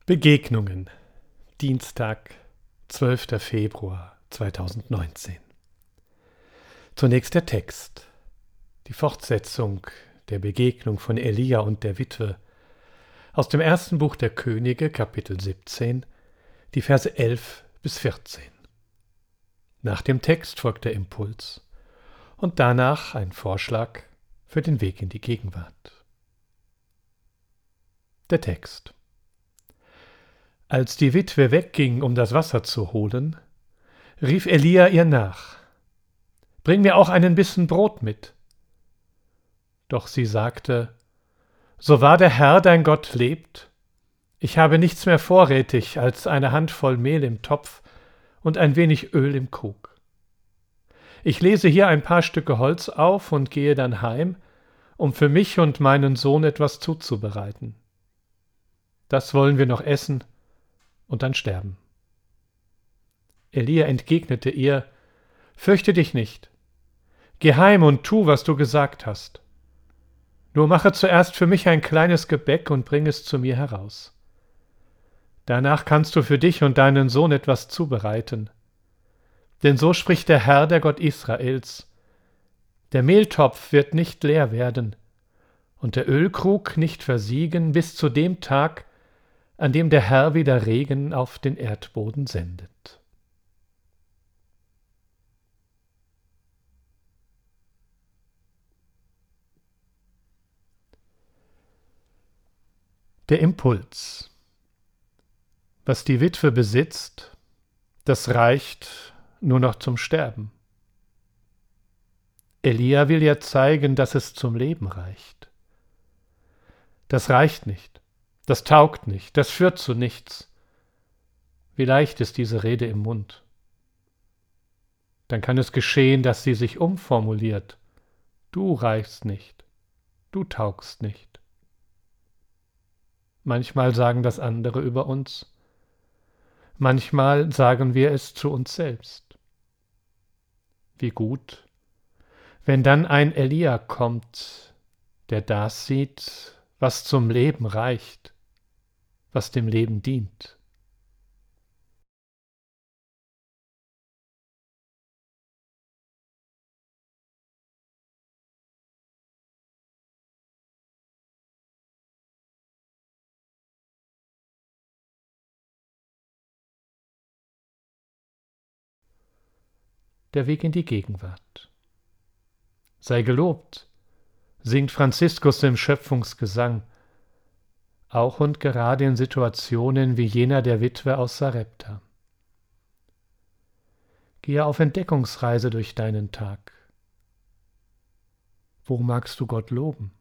Begegnungen. Dienstag, 12. Februar 2019. Zunächst der Text. Die Fortsetzung der Begegnung von Elia und der Witwe aus dem ersten Buch der Könige, Kapitel 17, die Verse 11 bis 14. Nach dem Text folgt der Impuls und danach ein Vorschlag für den Weg in die Gegenwart. Der Text. Als die Witwe wegging, um das Wasser zu holen, rief Elia ihr nach: »Bring mir auch einen Bissen Brot mit.« Doch sie sagte: »So wahr der Herr, dein Gott, lebt, ich habe nichts mehr vorrätig als eine Handvoll Mehl im Topf und ein wenig Öl im Krug. Ich lese hier ein paar Stücke Holz auf und gehe dann heim, um für mich und meinen Sohn etwas zuzubereiten. Das wollen wir noch essen und dann sterben.« Elia entgegnete ihr: »Fürchte dich nicht. Geh heim und tu, was du gesagt hast. Nur mache zuerst für mich ein kleines Gebäck und bring es zu mir heraus. Danach kannst du für dich und deinen Sohn etwas zubereiten. Denn so spricht der Herr, der Gott Israels: Der Mehltopf wird nicht leer werden und der Ölkrug nicht versiegen bis zu dem Tag, an dem der Herr wieder Regen auf den Erdboden sendet.« Der Impuls. Was die Witwe besitzt, das reicht nur noch zum Sterben. Elia will ja zeigen, dass es zum Leben reicht. Das reicht nicht, das taugt nicht, das führt zu nichts. Wie leicht ist diese Rede im Mund. Dann kann es geschehen, dass sie sich umformuliert: Du reichst nicht, du taugst nicht. Manchmal sagen das andere über uns. Manchmal sagen wir es zu uns selbst. Wie gut, wenn dann ein Elia kommt, der das sieht, was zum Leben reicht, was dem Leben dient. Der Weg in die Gegenwart. Sei gelobt, singt Franziskus im Schöpfungsgesang, auch und gerade in Situationen wie jener der Witwe aus Sarepta. Gehe auf Entdeckungsreise durch deinen Tag. Wo magst du Gott loben?